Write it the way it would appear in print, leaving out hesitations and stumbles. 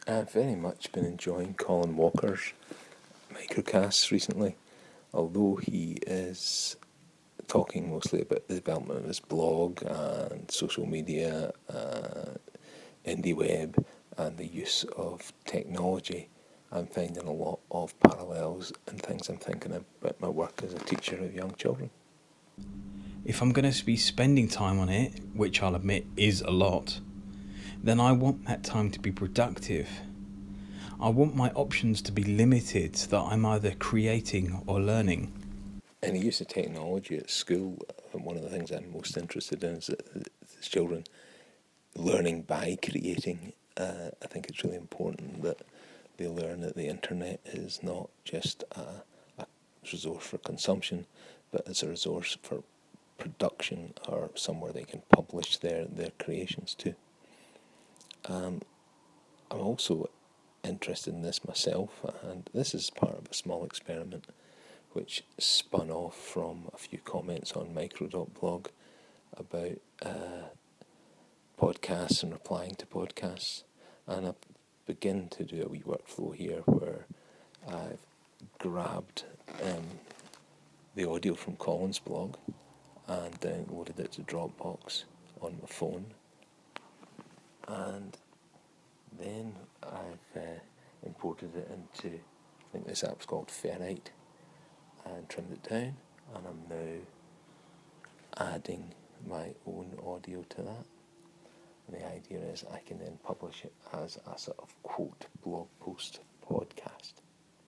I've very much been enjoying Colin Walker's microcasts recently, although he is talking mostly about the development of his blog and social media, indie web, and the use of technology. I'm finding a lot of parallels and things I'm thinking about my work as a teacher of young children. If I'm going to be spending time on it, which I'll admit is a lot, then I want that time to be productive. I want my options to be limited so that I'm either creating or learning. And the use of technology at school, one of the things I'm most interested in is that children learning by creating. I think it's really important that they learn that the internet is not just a resource for consumption, but it's a resource for production or somewhere they can publish their creations too. I'm also interested in this myself, and this is part of a small experiment which spun off from a few comments on micro.blog about podcasts and replying to podcasts. And I begin to do a wee workflow here where I've grabbed the audio from Colin's blog and downloaded it to Dropbox on my phone. And then I've imported it into, I think this app's called Ferrite, and trimmed it down. And I'm now adding my own audio to that. And the idea is I can then publish it as a sort of quote blog post podcast.